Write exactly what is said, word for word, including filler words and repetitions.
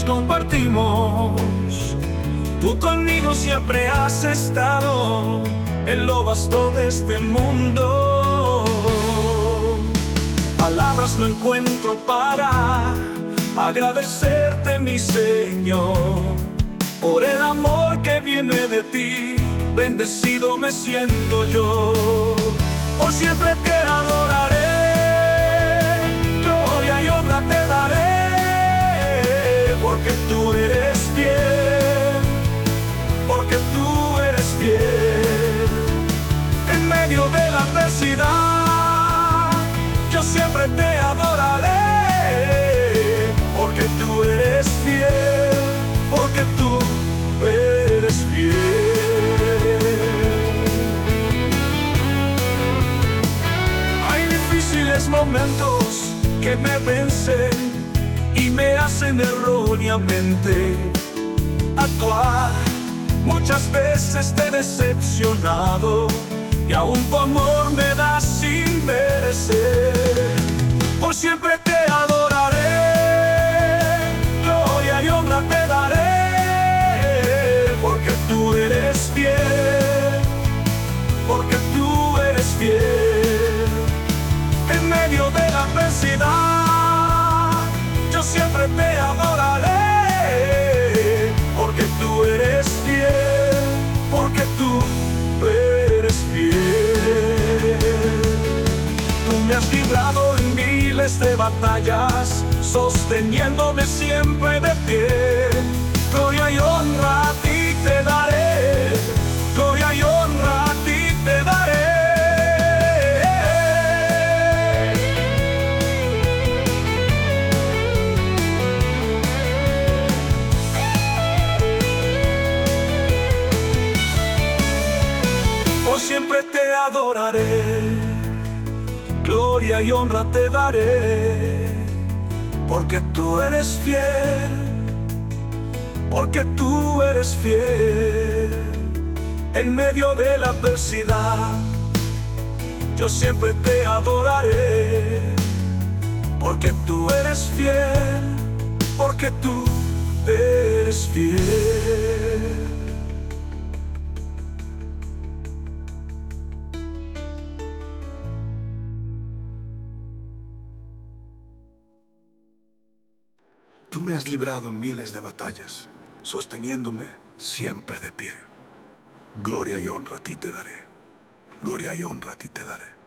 compartimos. Tú conmigo siempre has estado en lo vasto de este mundo. Palabras no encuentro para agradecerte, mi Señor, por el amor que viene de ti. Bendecido me siento yo. Por siempre te adoraré, gloria y honra te daré, porque tú eres fiel, porque tú eres fiel. En medio de la adversidad, yo siempre te adoraré, porque tú eres fiel, porque tú eres fiel. Momentos que me vencen y me hacen erróneamente actuar. Muchas veces te he decepcionado y aún tu amor me das sin merecer. Por siempre te adoraré, gloria y honra te daré, porque tú eres fiel, porque tú eres fiel. En medio de la adversidad, yo siempre te adoraré, porque tú eres fiel, porque tú eres fiel. Tú me has librado en miles de batallas, sosteniéndome siempre de pie. Gloria y honra a ti te daré, gloria y honra a ti te daré. Siempre te adoraré, gloria y honra te daré, porque tú eres fiel, porque tú eres fiel. En medio de la adversidad, yo siempre te adoraré, porque tú eres fiel, porque tú eres fiel. Tú me has librado en miles de batallas, sosteniéndome siempre de pie. Gloria y honra a ti te daré. Gloria y honra a ti te daré.